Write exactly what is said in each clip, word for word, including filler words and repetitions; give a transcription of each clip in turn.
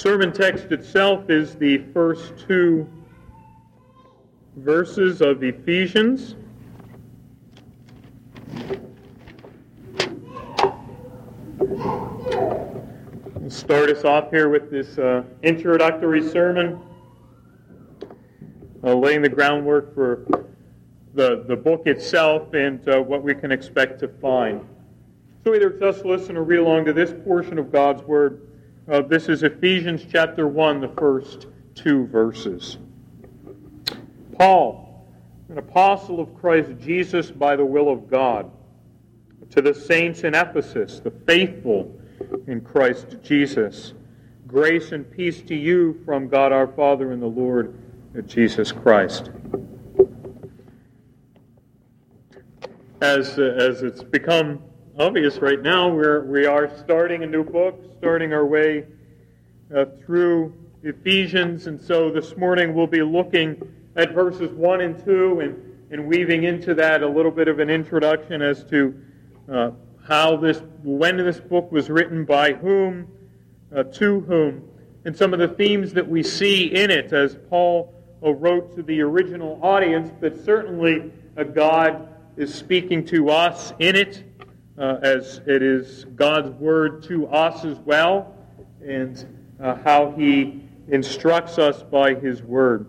sermon text itself is the first two verses of Ephesians. We'll start us off here with this uh, introductory sermon, uh, laying the groundwork for the, the book itself and uh, what we can expect to find. So either just listen or read along to this portion of God's Word. Uh, this is Ephesians chapter one, the first two verses. Paul, an apostle of Christ Jesus by the will of God, to the saints in Ephesus, the faithful in Christ Jesus, grace and peace to you from God our Father and the Lord Jesus Christ. As, uh, as it's become obvious right now, we're, we are starting a new book, starting our way uh, through Ephesians, and so this morning we'll be looking at verses one and two and, and weaving into that a little bit of an introduction as to uh, how this, when this book was written, by whom, uh, to whom, and some of the themes that we see in it as Paul uh, wrote to the original audience, but certainly uh, God is speaking to us in it, Uh, as it is God's Word to us as well, and uh, how He instructs us by His Word.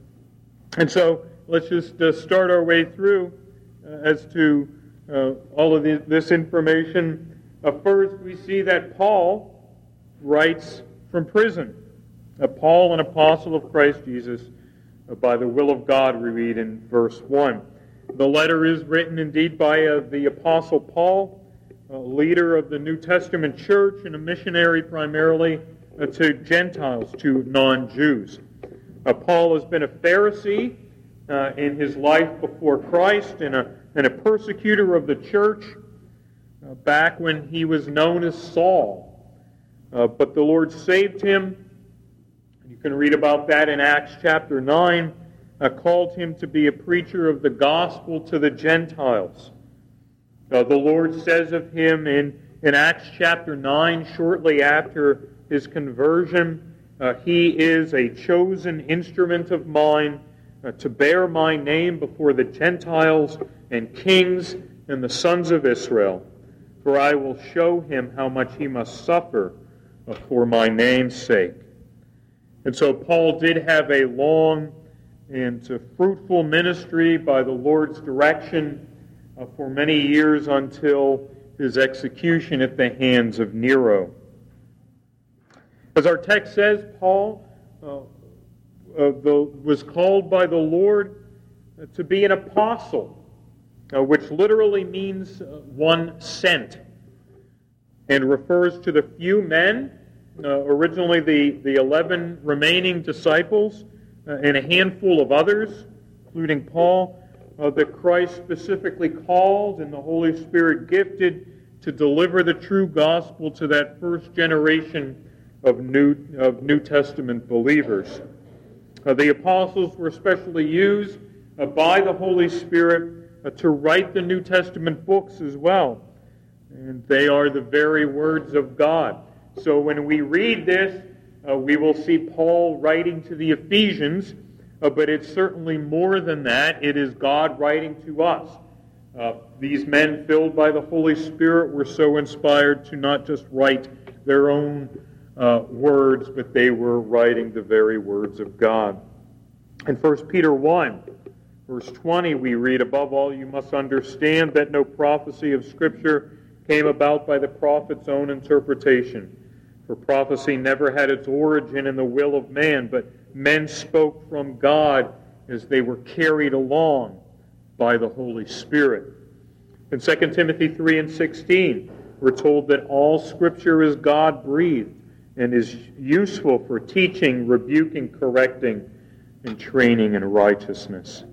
And so let's just uh, start our way through uh, as to uh, all of the, this information. Uh, first, we see that Paul writes from prison. Uh, Paul, an apostle of Christ Jesus, uh, by the will of God, we read in verse one. The letter is written indeed by uh, the Apostle Paul, a leader of the New Testament church and a missionary primarily uh, to Gentiles, to non-Jews. Uh, Paul has been a Pharisee uh, in his life before Christ and a, and a persecutor of the church uh, back when he was known as Saul. Uh, but the Lord saved him. You can read about that in Acts chapter nine. Uh, called him to be a preacher of the gospel to the Gentiles. Uh, the Lord says of him in, in Acts chapter nine, shortly after his conversion, uh, he is a chosen instrument of mine uh, to bear my name before the Gentiles and kings and the sons of Israel. For I will show him how much he must suffer uh, for my name's sake. And so Paul did have a long and a fruitful ministry by the Lord's direction uh, for many years until his execution at the hands of Nero. As our text says, Paul uh, uh, the, was called by the Lord uh, to be an apostle, uh, which literally means uh, one sent, and refers to the few men, uh, originally the, the eleven remaining disciples, Uh, and a handful of others, including Paul, uh, that Christ specifically called and the Holy Spirit gifted to deliver the true gospel to that first generation of New, of New Testament believers. Uh, the apostles were especially used uh, by the Holy Spirit uh, to write the New Testament books as well. And they are the very words of God. So when we read this, Uh, we will see Paul writing to the Ephesians, uh, but it's certainly more than that. It is God writing to us. Uh, these men filled by the Holy Spirit were so inspired to not just write their own uh, words, but they were writing the very words of God. In First Peter one, verse twenty, we read, "Above all, you must understand that no prophecy of Scripture came about by the prophet's own interpretation. For prophecy never had its origin in the will of man, but men spoke from God as they were carried along by the Holy Spirit." In Second Timothy three and sixteen, we're told that all Scripture is God-breathed and is useful for teaching, rebuking, correcting, and training in righteousness.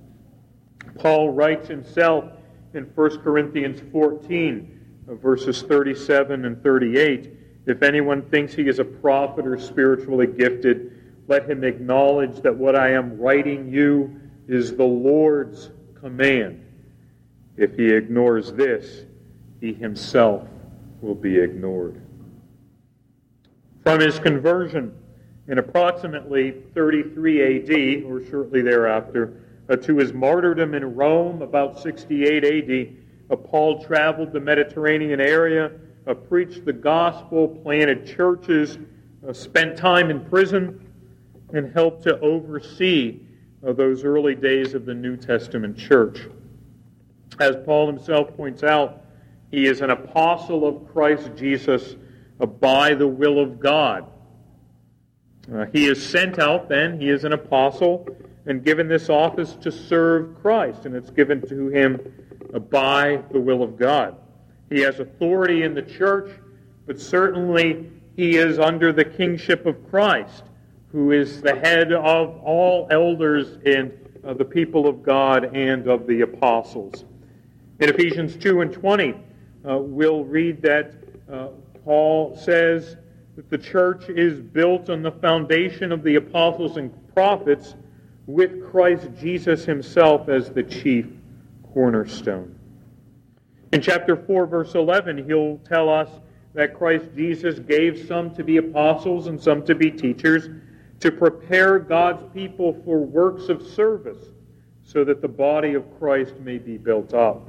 Paul writes himself in First Corinthians fourteen, verses thirty-seven and thirty-eight, "If anyone thinks he is a prophet or spiritually gifted, let him acknowledge that what I am writing you is the Lord's command. If he ignores this, he himself will be ignored." From his conversion In approximately thirty-three A D, or shortly thereafter, uh, to his martyrdom in Rome, about sixty-eight A D, uh, Paul traveled the Mediterranean area, uh, preached the gospel, planted churches, uh, spent time in prison, and helped to oversee uh, those early days of the New Testament church. As Paul himself points out, he is an apostle of Christ Jesus uh, by the will of God. Uh, he is sent out then, he is an apostle, and given this office to serve Christ, and it's given to him uh, by the will of God. He has authority in the church, but certainly he is under the kingship of Christ, who is the head of all elders in uh, the people of God and of the apostles. In Ephesians two and twenty, uh, we'll read that uh, Paul says that the church is built on the foundation of the apostles and prophets, with Christ Jesus himself as the chief cornerstone. In chapter four, verse eleven, he'll tell us that Christ Jesus gave some to be apostles and some to be teachers to prepare God's people for works of service so that the body of Christ may be built up.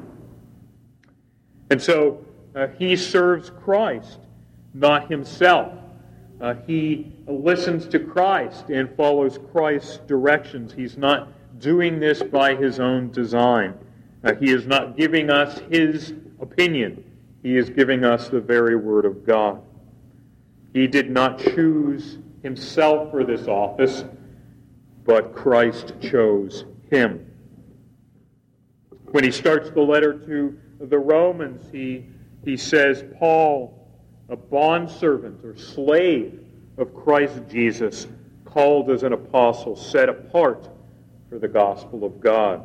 And so uh, he serves Christ, not himself. Uh, he listens to Christ and follows Christ's directions. He's not doing this by his own design. Uh, he is not giving us his opinion. He is giving us the very word of God. He did not choose himself for this office, but Christ chose him. When he starts the letter to the Romans, he, he says, Paul, a bondservant or slave of Christ Jesus, called as an apostle, set apart for the gospel of God.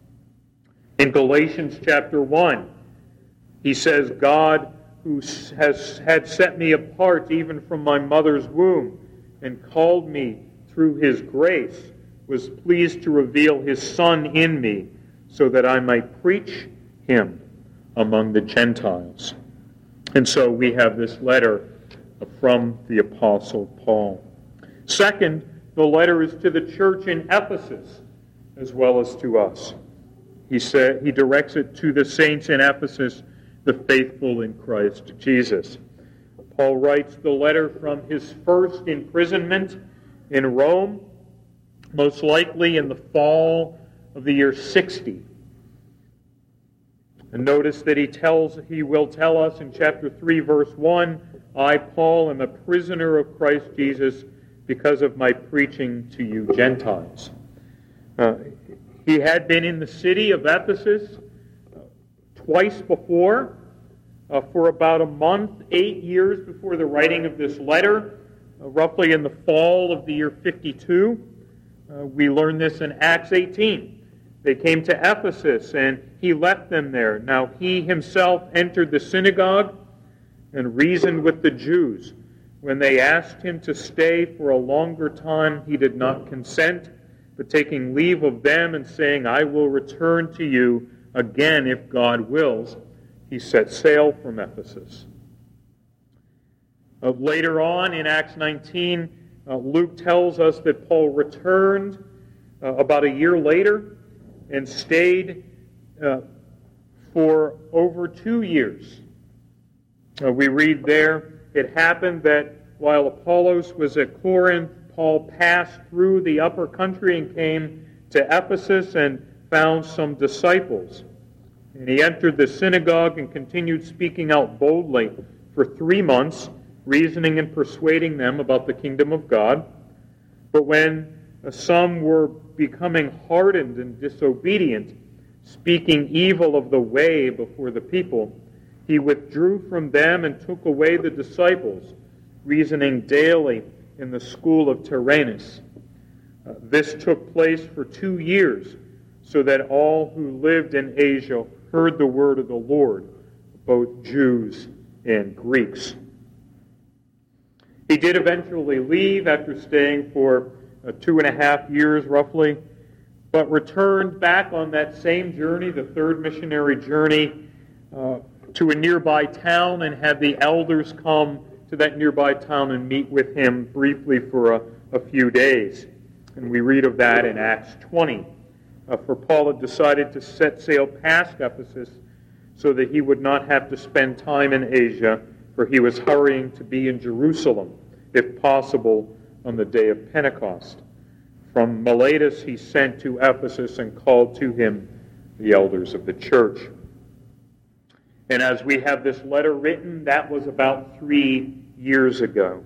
In Galatians chapter one, he says, God, who has had set me apart even from my mother's womb and called me through his grace, was pleased to reveal his Son in me so that I might preach him among the Gentiles. And so we have this letter from the Apostle Paul. Second, the letter is to the church in Ephesus as well as to us. He said he directs it to the saints in Ephesus, the faithful in Christ Jesus. Paul writes the letter from his first imprisonment in Rome, most likely in the fall of the year sixty. And notice that he tells, he will tell us in chapter three, verse one, I, Paul, am a prisoner of Christ Jesus because of my preaching to you Gentiles. Uh, he had been in the city of Ephesus uh, twice before, uh, for about a month, eight years before the writing of this letter, uh, roughly in the fall of the year fifty-two. Uh, we learn this in Acts eighteen. They came to Ephesus, and he left them there. Now he himself entered the synagogue and reasoned with the Jews. When they asked him to stay for a longer time, he did not consent, but taking leave of them and saying, I will return to you again if God wills, he set sail from Ephesus. Uh, later on in Acts nineteen, uh, Luke tells us that Paul returned uh, about a year later and stayed uh, for over two years. Uh, we read there, it happened that while Apollos was at Corinth, Paul passed through the upper country and came to Ephesus and found some disciples. And he entered the synagogue and continued speaking out boldly for three months, reasoning and persuading them about the kingdom of God. But when uh, some were becoming hardened and disobedient, speaking evil of the way before the people, he withdrew from them and took away the disciples, reasoning daily in the school of Tyrannus. Uh, this took place for two years, so that all who lived in Asia heard the word of the Lord, both Jews and Greeks. He did eventually leave after staying for uh, two and a half years roughly, but returned back on that same journey, the third missionary journey, uh, to a nearby town and had the elders come to that nearby town and meet with him briefly for a, a few days. And we read of that in Acts twenty. Uh, for Paul had decided to set sail past Ephesus so that he would not have to spend time in Asia, for he was hurrying to be in Jerusalem, if possible, on the day of Pentecost. From Miletus he sent to Ephesus and called to him the elders of the church. And as we have this letter written, that was about three years ago.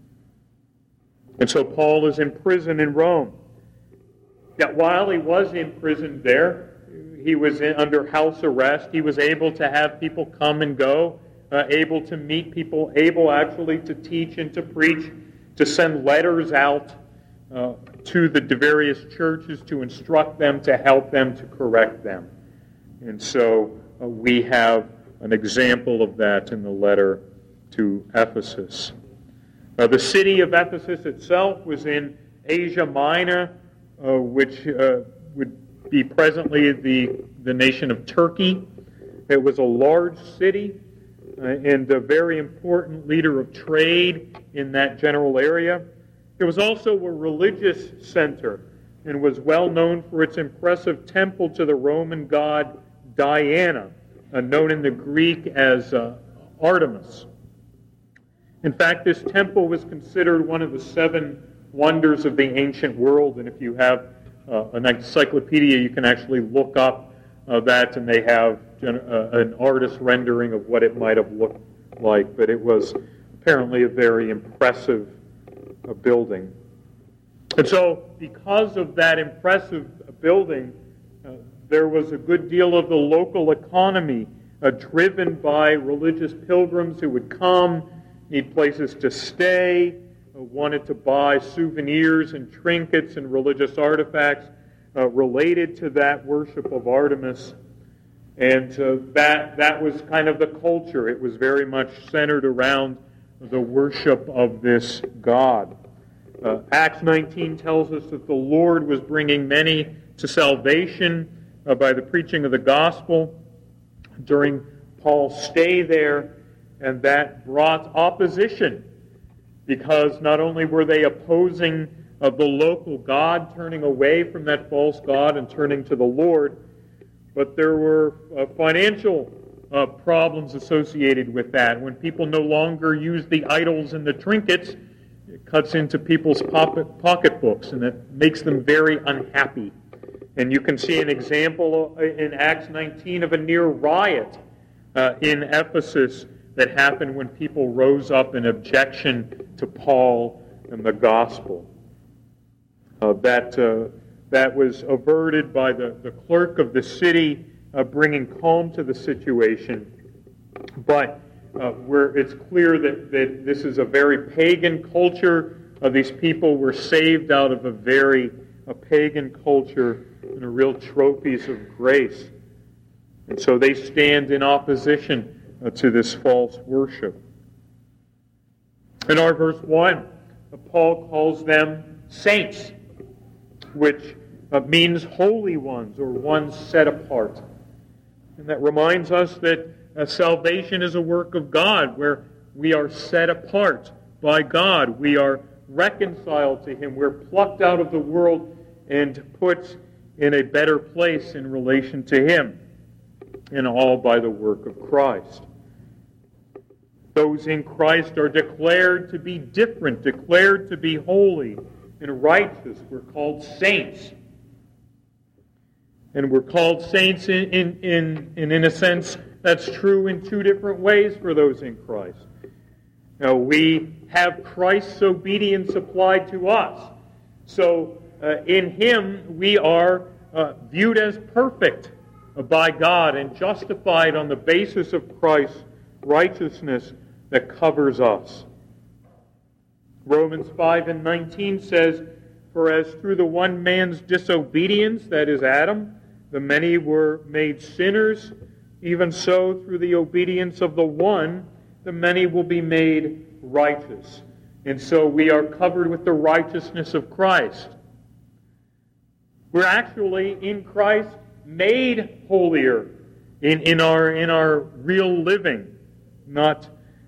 And so Paul is in prison in Rome. Yet while he was in prison there, he was in, under house arrest. He was able to have people come and go, uh, able to meet people, able actually to teach and to preach, to send letters out uh, to the various churches to instruct them, to help them, to correct them. And so uh, we have an example of that in the letter to Ephesus. Uh, the city of Ephesus itself was in Asia Minor, uh, which uh, would be presently the, the nation of Turkey. It was a large city uh, and a very important leader of trade in that general area. It was also a religious center and was well known for its impressive temple to the Roman god Diana, uh, known in the Greek as uh, Artemis. In fact, this temple was considered one of the seven wonders of the ancient world, and if you have uh, an encyclopedia, you can actually look up uh, that, and they have gen- uh, an artist rendering of what it might have looked like, but it was apparently a very impressive uh, building. And so, because of that impressive building, uh, there was a good deal of the local economy uh, driven by religious pilgrims who would come, need places to stay, uh, wanted to buy souvenirs and trinkets and religious artifacts uh, related to that worship of Artemis. And uh, that that was kind of the culture. It was very much centered around the worship of this god. Uh, Acts nineteen tells us that the Lord was bringing many to salvation uh, by the preaching of the gospel during Paul's stay there. And that brought opposition, because not only were they opposing uh, the local god, turning away from that false god and turning to the Lord, but there were uh, financial uh, problems associated with that. When people no longer use the idols and the trinkets, it cuts into people's pocket, pocketbooks, and it makes them very unhappy. And you can see an example in Acts nineteen of a near riot uh, in Ephesus that happened when people rose up in objection to Paul and the gospel. Uh, that uh, that was averted by the, the clerk of the city uh, bringing calm to the situation. But uh, where it's clear that, that this is a very pagan culture. Uh, these people were saved out of a very a pagan culture and a real trophies of grace. And so they stand in opposition Uh, to this false worship. In our verse one, uh, Paul calls them saints, which uh, means holy ones or ones set apart. And that reminds us that uh, salvation is a work of God, where we are set apart by God. We are reconciled to Him. We're plucked out of the world and put in a better place in relation to Him, and all by the work of Christ. Those in Christ are declared to be different, declared to be holy and righteous. We're called saints. And we're called saints in, in, in, in, in a sense, that's true in two different ways for those in Christ. Now, we have Christ's obedience applied to us. So, uh, in Him, we are uh, viewed as perfect by God and justified on the basis of Christ's righteousness that covers us. Romans five and nineteen says, "For as through the one man's disobedience, that is Adam, the many were made sinners, even so through the obedience of the one, the many will be made righteous." And so we are covered with the righteousness of Christ. We're actually in Christ made holier in, in our in our real living, not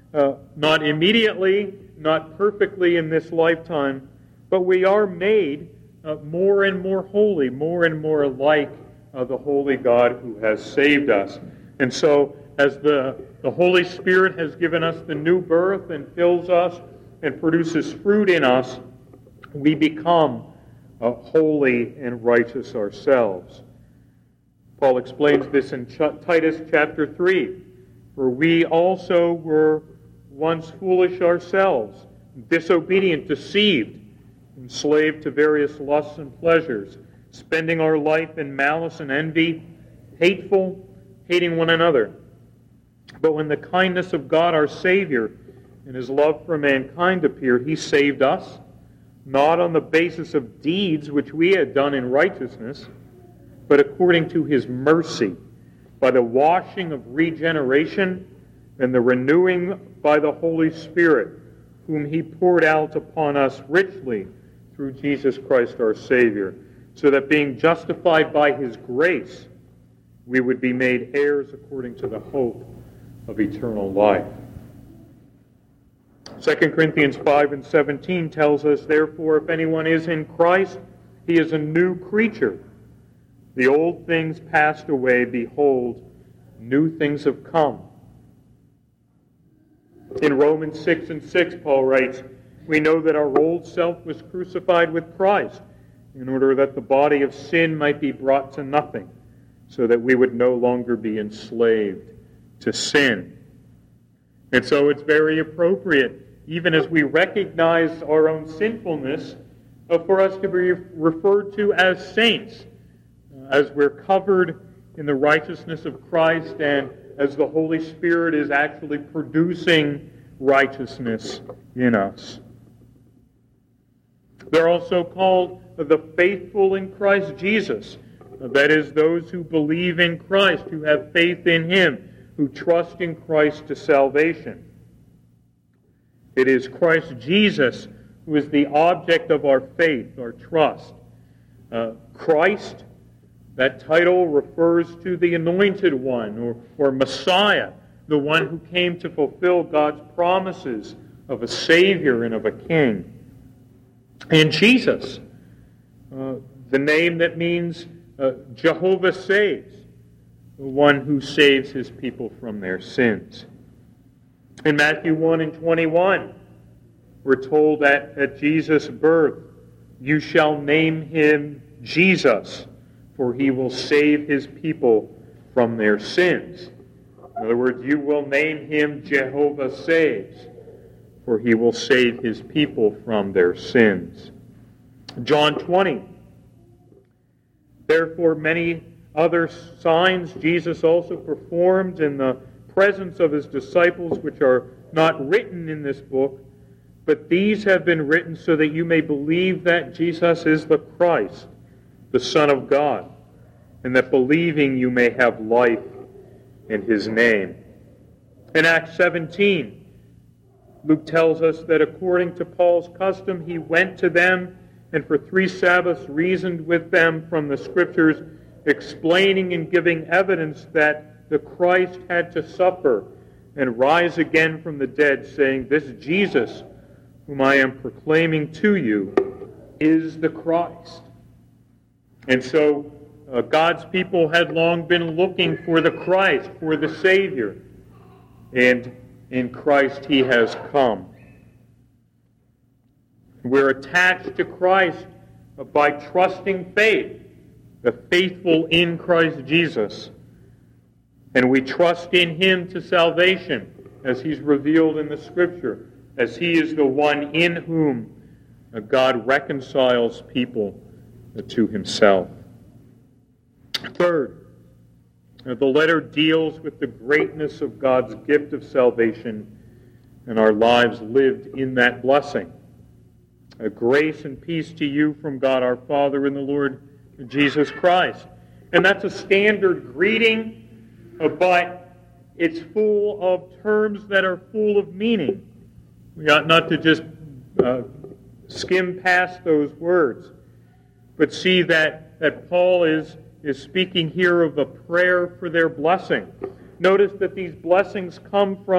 uh, not immediately, not perfectly in this lifetime, but we are made uh, more and more holy, more and more like uh, the holy God who has saved us. And so, as the, the Holy Spirit has given us the new birth and fills us and produces fruit in us, we become uh, holy and righteous ourselves. Paul explains this in Ch- Titus chapter three. For we also were once foolish ourselves, disobedient, deceived, enslaved to various lusts and pleasures, spending our life in malice and envy, hateful, hating one another. But when the kindness of God our Savior and His love for mankind appeared, He saved us, not on the basis of deeds which we had done in righteousness, but according to His mercy, by the washing of regeneration and the renewing by the Holy Spirit, whom He poured out upon us richly through Jesus Christ our Savior, so that being justified by His grace, we would be made heirs according to the hope of eternal life. Second Corinthians five and seventeen tells us, therefore, if anyone is in Christ, he is a new creature. The old things passed away, behold, new things have come. In Romans six and six, Paul writes, we know that our old self was crucified with Christ, in order that the body of sin might be brought to nothing, so that we would no longer be enslaved to sin. And so it's very appropriate, even as we recognize our own sinfulness, uh, for us to be referred to as saints, uh, as we're covered in the righteousness of Christ and as the Holy Spirit is actually producing righteousness in us. They're also called the faithful in Christ Jesus. That is, those who believe in Christ, who have faith in Him, who trust in Christ to salvation. It is Christ Jesus who is the object of our faith, our trust. Uh, Christ, that title refers to the Anointed One, or, or Messiah, the one who came to fulfill God's promises of a Savior and of a King. And Jesus, uh, the name that means uh, Jehovah saves, the one who saves His people from their sins. In Matthew one and twenty-one, we're told that at Jesus' birth, you shall name Him Jesus, for He will save His people from their sins. In other words, you will name Him Jehovah saves, for He will save His people from their sins. John twenty, therefore many other signs Jesus also performed in the presence of His disciples, which are not written in this book, but these have been written so that you may believe that Jesus is the Christ, the Son of God, and that believing you may have life in His name. In Acts seventeen, Luke tells us that according to Paul's custom, he went to them and for three Sabbaths reasoned with them from the Scriptures, explaining and giving evidence that the Christ had to suffer and rise again from the dead, saying, this Jesus, whom I am proclaiming to you, is the Christ. And so uh, God's people had long been looking for the Christ, for the Savior. And in Christ He has come. We're attached to Christ by trusting faith, the faithful in Christ Jesus. And we trust in Him to salvation, as He's revealed in the Scripture, as He is the one in whom God reconciles people to Himself. Third, the letter deals with the greatness of God's gift of salvation and our lives lived in that blessing. A grace and peace to you from God our Father and the Lord Jesus Christ. And that's a standard greeting, but it's full of terms that are full of meaning. We ought not to just uh, skim past those words, but see that, that Paul is, is speaking here of a prayer for their blessing. Notice that these blessings come from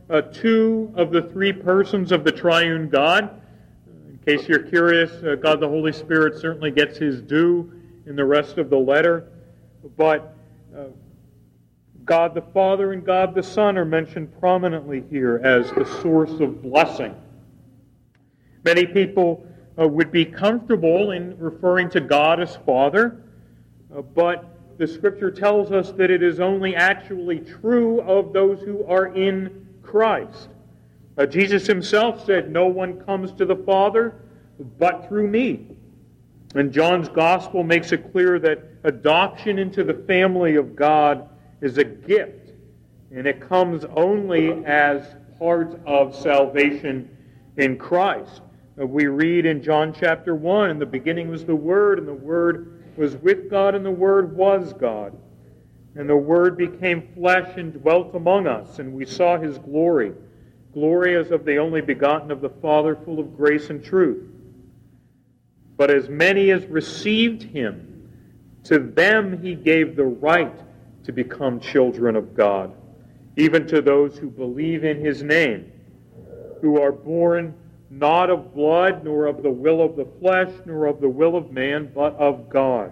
uh, two of the three persons of the triune God. In case you're curious, uh, God the Holy Spirit certainly gets his due in the rest of the letter. But uh, God the Father and God the Son are mentioned prominently here as the source of blessing. Many people uh, would be comfortable in referring to God as Father, uh, but the Scripture tells us that it is only actually true of those who are in Christ. Uh, Jesus himself said, "No one comes to the Father but through me." And John's Gospel makes it clear that adoption into the family of God is a gift, and it comes only as part of salvation in Christ. Uh, we read in John chapter one, "In the beginning was the Word, and the Word was with God, and the Word was God. And the Word became flesh and dwelt among us, and we saw his glory, glory as of the only begotten of the Father, full of grace and truth. But as many as received him, to them he gave the right to become children of God, even to those who believe in his name, who are born not of blood, nor of the will of the flesh, nor of the will of man, but of God.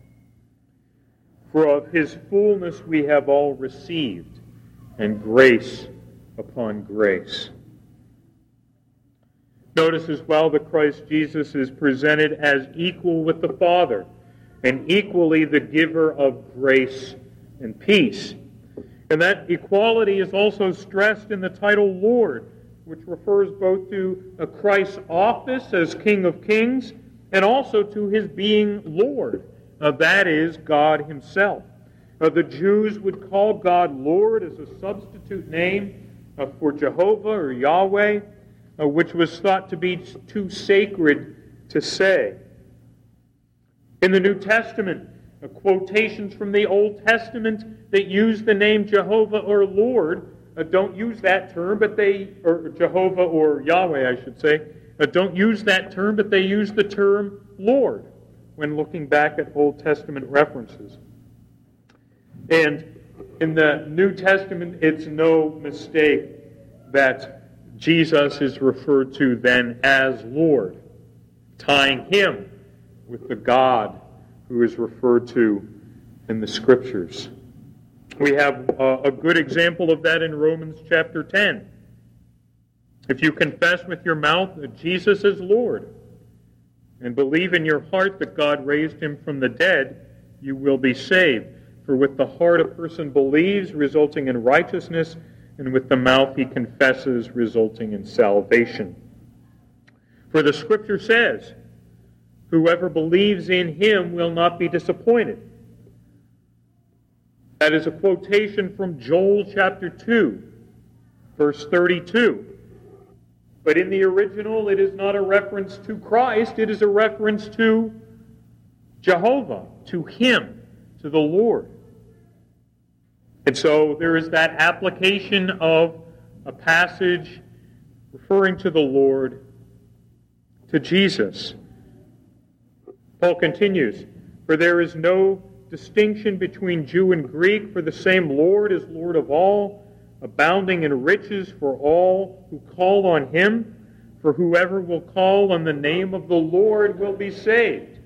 For of his fullness we have all received, and grace upon grace." Notice as well that Christ Jesus is presented as equal with the Father, and equally the giver of grace and peace. And that equality is also stressed in the title Lord, which refers both to Christ's office as King of Kings and also to his being Lord. Uh, that is, God himself. Uh, the Jews would call God Lord as a substitute name uh, for Jehovah or Yahweh, uh, which was thought to be too sacred to say. In the New Testament, uh, quotations from the Old Testament that use the name Jehovah or Lord Uh, don't use that term, but they, or Jehovah or Yahweh, I should say, uh, don't use that term, but they use the term Lord when looking back at Old Testament references. And in the New Testament, it's no mistake that Jesus is referred to then as Lord, tying him with the God who is referred to in the Scriptures. We have uh, a good example of that in Romans chapter ten. If you confess with your mouth that Jesus is Lord and believe in your heart that God raised him from the dead, you will be saved. For with the heart a person believes, resulting in righteousness, and with the mouth he confesses, resulting in salvation. For the Scripture says, "Whoever believes in him will not be disappointed." That is a quotation from Joel chapter two, verse thirty-two. But in the original, it is not a reference to Christ, it is a reference to Jehovah, to him, to the Lord. And so there is that application of a passage referring to the Lord to Jesus. Paul continues, "For there is no distinction between Jew and Greek, for the same Lord is Lord of all, abounding in riches for all who call on him. For whoever will call on the name of the Lord will be saved."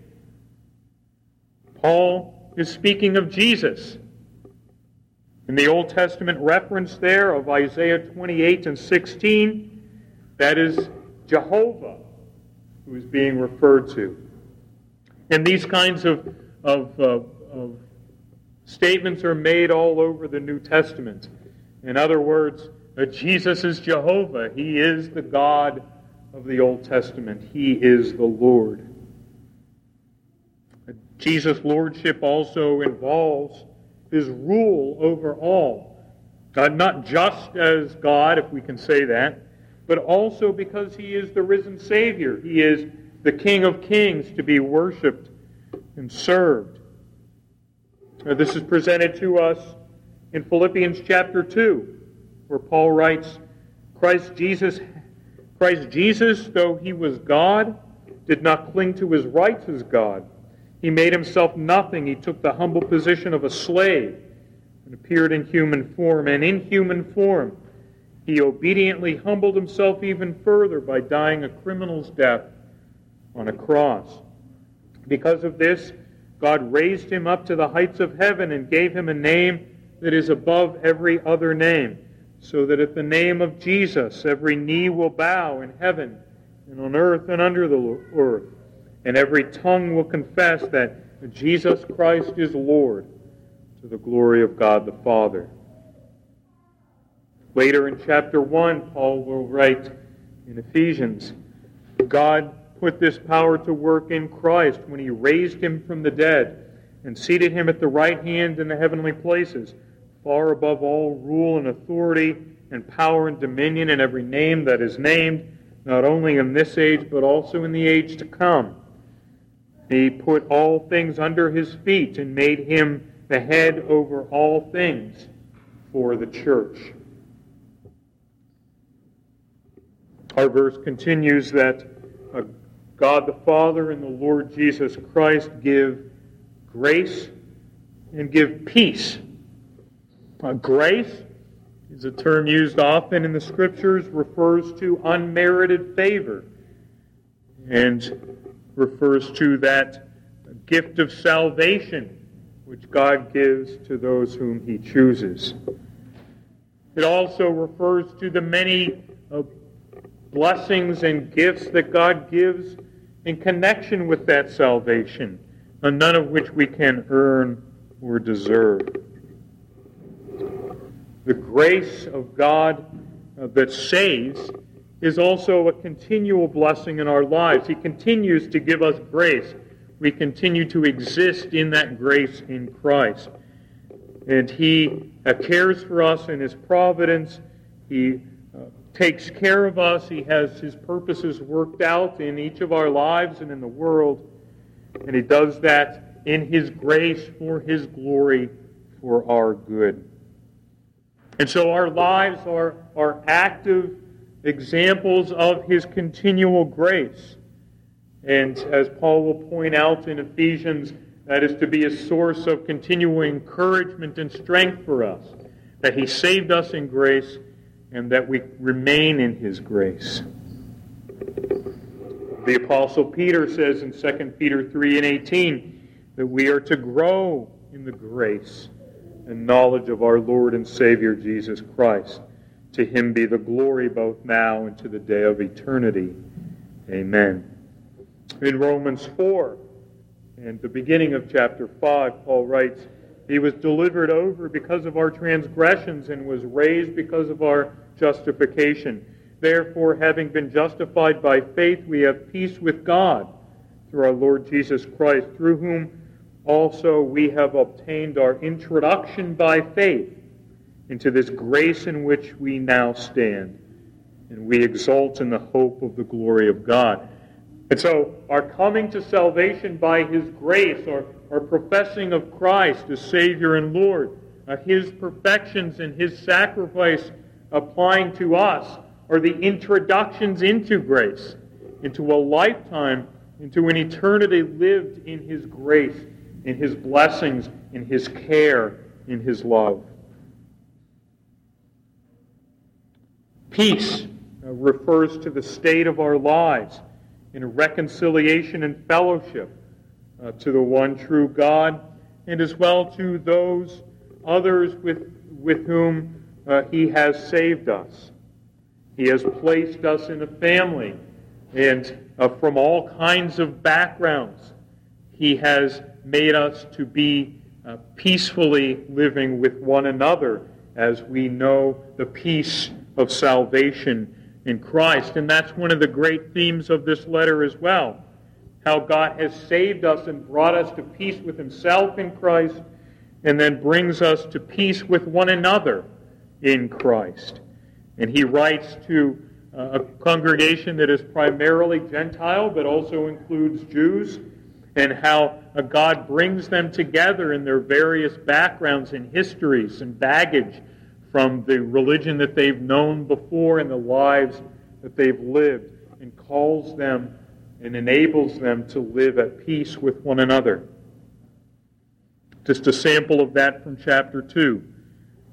Paul is speaking of Jesus. In the Old Testament reference there of Isaiah twenty-eight and sixteen, that is Jehovah who is being referred to. And these kinds of, of uh, of statements are made all over the New Testament. In other words, uh, Jesus is Jehovah. He is the God of the Old Testament. He is the Lord. Uh, Jesus' lordship also involves his rule over all. Uh, not just as God, if we can say that, but also because he is the risen Savior. He is the King of Kings to be worshipped and served. Now, this is presented to us in Philippians chapter two, where Paul writes, Christ Jesus, Christ Jesus, though he was God, did not cling to his rights as God. He made himself nothing. He took the humble position of a slave and appeared in human form. And in human form, He obediently humbled himself even further by dying a criminal's death on a cross. Because of this, God raised him up to the heights of heaven and gave him a name that is above every other name, so that at the name of Jesus every knee will bow in heaven and on earth and under the earth, and every tongue will confess that Jesus Christ is Lord, to the glory of God the Father. Later in chapter one, Paul will write in Ephesians, God put this power to work in Christ when he raised him from the dead and seated him at the right hand in the heavenly places, far above all rule and authority and power and dominion and every name that is named, not only in this age but also in the age to come. He put all things under his feet and made him the head over all things for the church. Our verse continues that uh, God the Father and the Lord Jesus Christ give grace and give peace. Uh, grace is a term used often in the Scriptures, refers to unmerited favor, and refers to that gift of salvation which God gives to those whom he chooses. It also refers to the many uh, blessings and gifts that God gives in connection with that salvation, and none of which we can earn or deserve. The grace of God uh, that saves is also a continual blessing in our lives. He continues to give us grace. We continue to exist in that grace in Christ. And he uh, cares for us in his providence. He uh, takes care of us. He has his purposes worked out in each of our lives and in the world. And he does that in his grace for his glory, for our good. And so our lives are, are active examples of his continual grace. And as Paul will point out in Ephesians, that is to be a source of continual encouragement and strength for us, that he saved us in grace and that we remain in his grace. The Apostle Peter says in Second Peter three and eighteen that we are to grow in the grace and knowledge of our Lord and Savior Jesus Christ. To him be the glory both now and to the day of eternity. Amen. In Romans four, and the beginning of chapter five, Paul writes, he was delivered over because of our transgressions and was raised because of our justification. Therefore, having been justified by faith, we have peace with God through our Lord Jesus Christ, through whom also we have obtained our introduction by faith into this grace in which we now stand. And we exult in the hope of the glory of God. And so our coming to salvation by his grace, our, our professing of Christ as Savior and Lord, uh, his perfections and his sacrifice applying to us are the introductions into grace, into a lifetime, into an eternity lived in his grace, in his blessings, in his care, in his love. Peace uh, refers to the state of our lives in reconciliation and fellowship uh, to the one true God, and as well to those others with, with whom uh, he has saved us. He has placed us in a family, and uh, from all kinds of backgrounds, he has made us to be uh, peacefully living with one another as we know the peace of salvation in Christ. And that's one of the great themes of this letter as well. How God has saved us and brought us to peace with himself in Christ, and then brings us to peace with one another in Christ. And he writes to uh, a congregation that is primarily Gentile, but also includes Jews, and how uh, God brings them together in their various backgrounds and histories and baggage from the religion that they've known before and the lives that they've lived, and calls them and enables them to live at peace with one another. Just a sample of that from chapter two.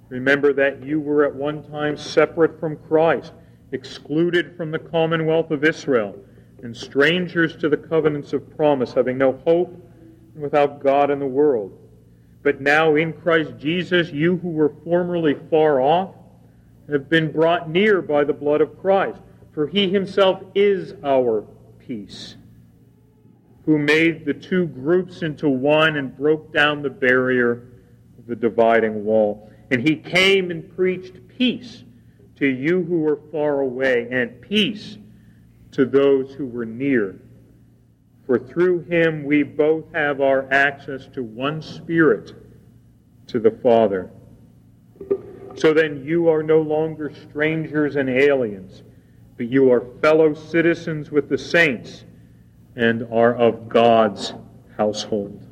Remember that you were at one time separate from Christ, excluded from the commonwealth of Israel, and strangers to the covenants of promise, having no hope and without God in the world. But now in Christ Jesus, you who were formerly far off have been brought near by the blood of Christ. For he himself is our peace, who made the two groups into one and broke down the barrier of the dividing wall. And he came and preached peace to you who were far away, and peace to those who were near. For through him we both have our access to one Spirit, to the Father. So then you are no longer strangers and aliens, but you are fellow citizens with the saints and are of God's household.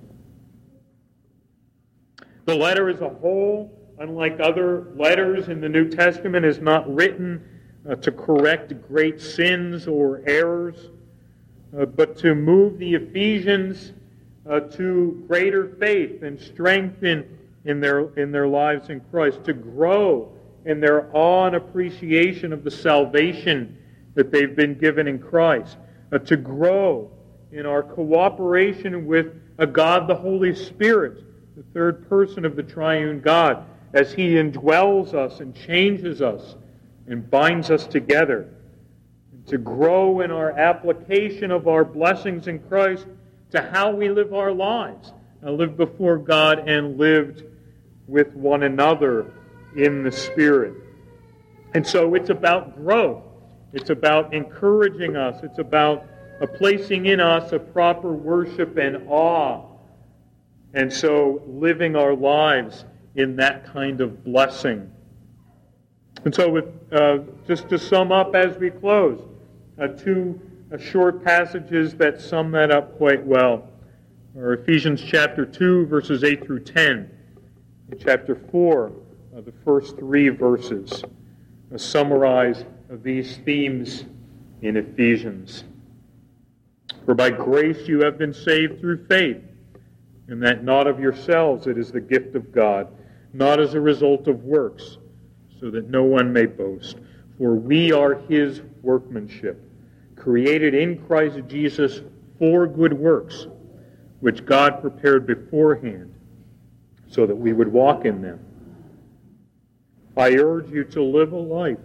The letter as a whole, unlike other letters in the New Testament, is not written uh, to correct great sins or errors, uh, but to move the Ephesians uh, to greater faith and strength in, in, their, in their lives in Christ, to grow in their awe and appreciation of the salvation that they've been given in Christ, uh, to grow in our cooperation with a God, the Holy Spirit, the third person of the triune God, as he indwells us and changes us and binds us together, and to grow in our application of our blessings in Christ to how we live our lives, uh, live before God and lived with one another in the Spirit. And so it's about growth. It's about encouraging us. It's about uh, placing in us a proper worship and awe. And so living our lives in that kind of blessing. And so with, uh, just to sum up as we close, uh, two uh, short passages that sum that up quite well are Ephesians chapter two, verses eight through ten, and chapter four, uh, the first three verses, uh, summarize uh, these themes in Ephesians. For by grace you have been saved through faith, and that not of yourselves, it is the gift of God, not as a result of works, so that no one may boast. For we are his workmanship, created in Christ Jesus for good works, which God prepared beforehand, so that we would walk in them. I urge you to live a life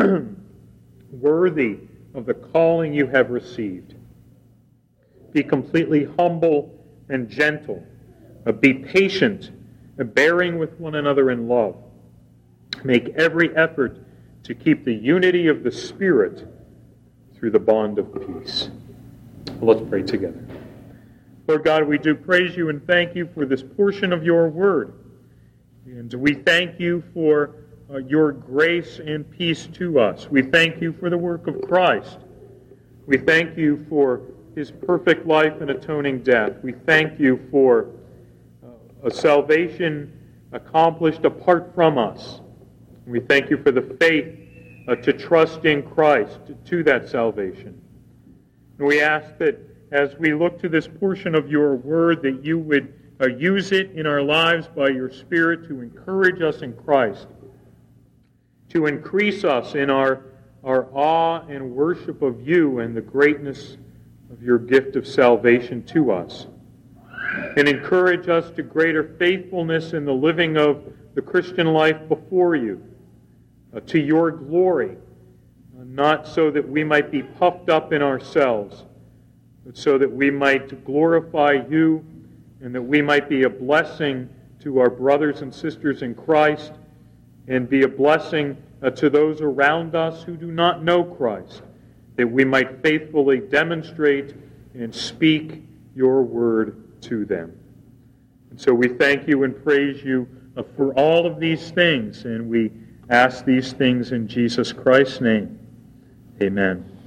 worthy of the calling you have received. Be completely humble and gentle. Uh, be patient, uh, bearing with one another in love. Make every effort to keep the unity of the Spirit through the bond of peace. Well, let's pray together. Lord God, we do praise you and thank you for this portion of your word. And we thank you for uh, your grace and peace to us. We thank you for the work of Christ. We thank you for his perfect life and atoning death. We thank you for uh, a salvation accomplished apart from us. We thank you for the faith uh, to trust in Christ to, to that salvation. And we ask that as we look to this portion of your word, that you would uh, use it in our lives by your Spirit to encourage us in Christ, to increase us in our, our awe and worship of you and the greatness of your gift of salvation to us, and encourage us to greater faithfulness in the living of the Christian life before you, uh, to your glory, uh, not so that we might be puffed up in ourselves, but so that we might glorify you and that we might be a blessing to our brothers and sisters in Christ and be a blessing uh, to those around us who do not know Christ, that we might faithfully demonstrate and speak your word to them. And so we thank you and praise you uh, for all of these things, and we ask these things in Jesus Christ's name. Amen.